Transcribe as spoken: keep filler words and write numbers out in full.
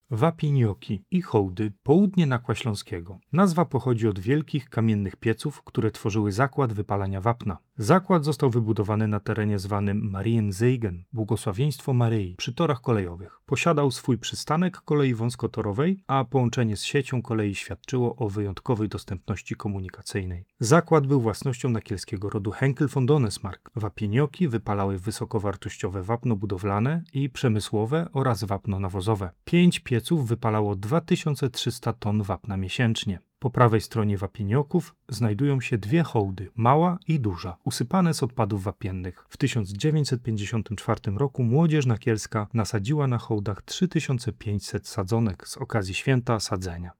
Wapinioki i hołdy, południe Nakła Śląskiego. Nazwa pochodzi od wielkich kamiennych pieców, które tworzyły zakład wypalania wapna. Zakład został wybudowany na terenie zwanym Mariensegen, błogosławieństwo Maryi, przy torach kolejowych. Posiadał swój przystanek kolei wąskotorowej, a połączenie z siecią kolei świadczyło o wyjątkowej dostępności komunikacyjnej. Zakład był własnością nakielskiego rodu Henkel von Donesmarck. Wapinioki wypalały wysokowartościowe wapno budowlane i przemysłowe oraz wapno nawozowe. Pięć pieców wypalało dwa tysiące trzysta ton wapna miesięcznie. Po prawej stronie wapinioków znajdują się dwie hołdy, mała i duża, usypane z odpadów wapiennych. W tysiąc dziewięćset pięćdziesiątym czwartym roku młodzież nakielska nasadziła na hołdach trzy tysiące pięćset sadzonek z okazji święta sadzenia.